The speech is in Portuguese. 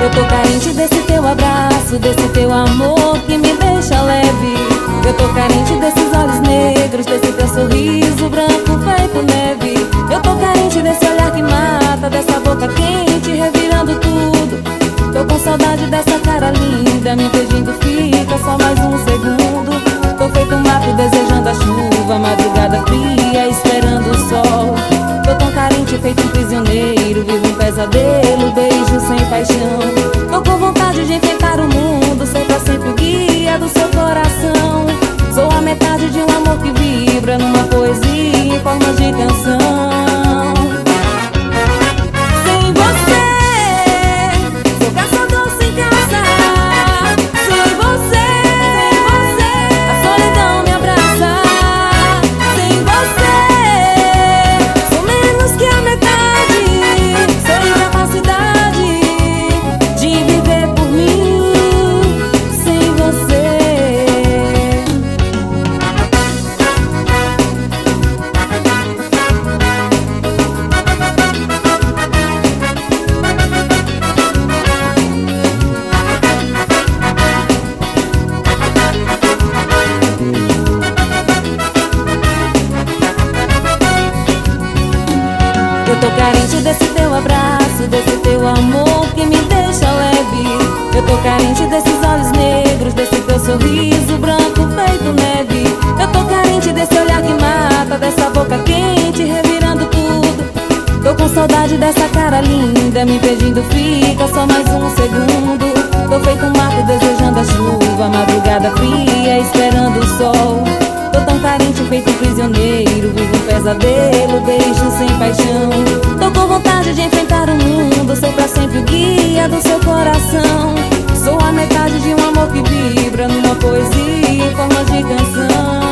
Eu tô carente desse teu abraço, desse teu amor que me deixa leve. Eu tô carente desses olhos negros, desse teu sorriso branco feito neve. Eu tô carente desse olhar que mata, dessa boca quente revirando tudo. Tô com saudade dessa cara linda, me pedindo fica só mais um segundo. Tô feito um mato desejando a chuva, madrugada fria esperando o sol. Tô tão carente feito um prisioneiro, vivo um pesadelo, beijo sem paixão. Tô com vontade de enfrentar o mundo, ser pra sempre o guia do seu coração. Sou a metade de um amor que vibra numa poesia em forma de canção. Sem você, sou caçador sem caça. Sem você, a solidão me abraça. Sem você, sou menos que a metade. Sou incapacidade de viver por mim. Sem você. Eu tô carente desse teu abraço, desse teu amor que me deixa leve. Eu tô carente desses olhos negros, desse teu sorriso branco feito neve. Eu tô carente desse olhar que mata, dessa boca quente revirando tudo. Tô com saudade dessa cara linda, me pedindo fica só mais um segundo. Tô feito um mato desejando a chuva, madrugada fria esperando o sol. Tô tão carente feito um prisioneiro, vivo um pesadelo, beijo sem paixão. Tô com vontade de enfrentar o mundo, ser pra sempre o guia do seu coração. Sou a metade de um amor que vibra numa poesia em forma de canção.